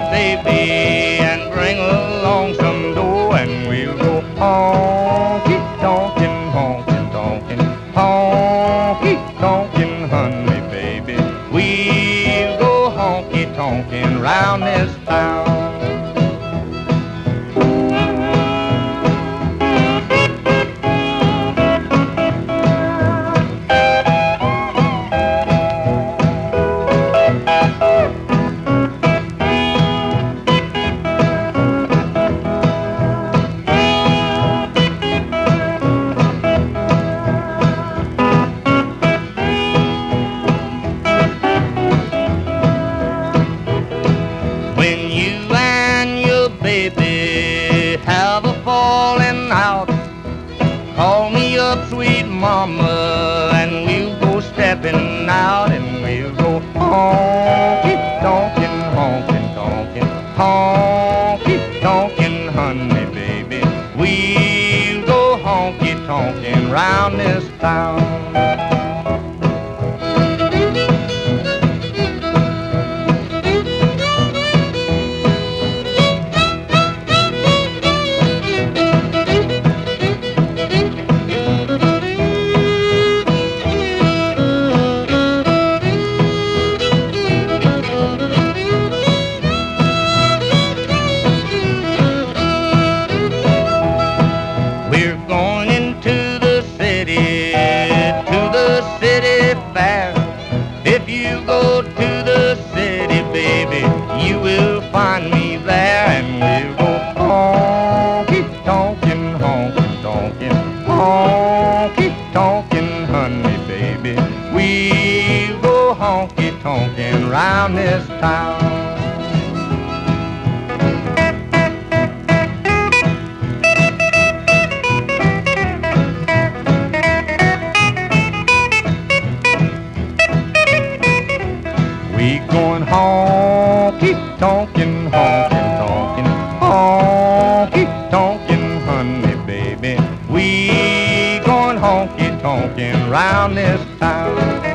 baby, and bring along some dough, and we'll go honky tonkin', honky tonkin', honky tonkin', honey, baby. We'll go honky tonkin' round this town. When you and your baby have a falling out, call me up, sweet mama, and we'll go stepping out, and we'll go honky tonkin', honky tonkin', honky tonkin', honey, baby. We'll go honky tonkin' round this town. We're going into the city fair. If you go to the city, baby, you will find me there, and we'll go honky tonkin', honky tonkin', honky tonkin', honey, baby. We'll go honky tonkin' round this town. We going honky tonkin', honky tonkin', honky tonkin', honey, baby. We going honky tonkin' round this town.